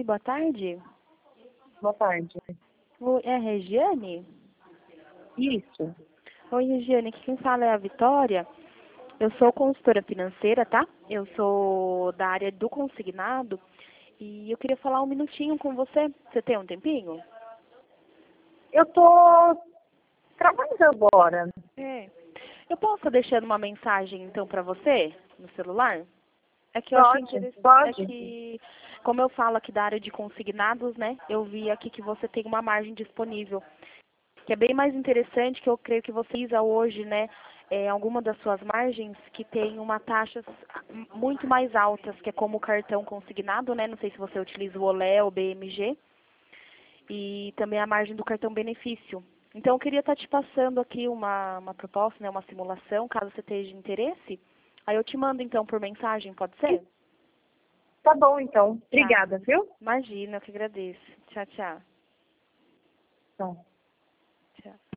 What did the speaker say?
boa tarde. Boa tarde. Oi, é a Regiane? Isso. Oi, Regiane, aqui quem fala é a Vitória. Eu sou consultora financeira, tá? Eu sou da área do consignado e eu queria falar um minutinho com você. Você tem um tempinho? Eu tô trabalhando agora. É. Eu posso estar deixando uma mensagem, então, para você no celular? É que eu achei Pode? interessante, é Pode? que, como eu falo aqui da área de consignados, né, eu vi aqui que você tem uma margem disponível, que é bem mais interessante, que eu creio que você usa hoje, né, alguma das suas margens que tem uma taxas muito mais altas, que é como o cartão consignado, né, não sei se você utiliza o Olé ou BMG, e também a margem do cartão benefício. Então, eu queria estar te passando aqui uma proposta, né, uma simulação, caso você tenha interesse. Aí eu te mando, então, por mensagem, pode ser? Tá bom, então. Tá. Obrigada, viu? Imagina, eu que agradeço. Tchau, tchau. Tá. Tchau.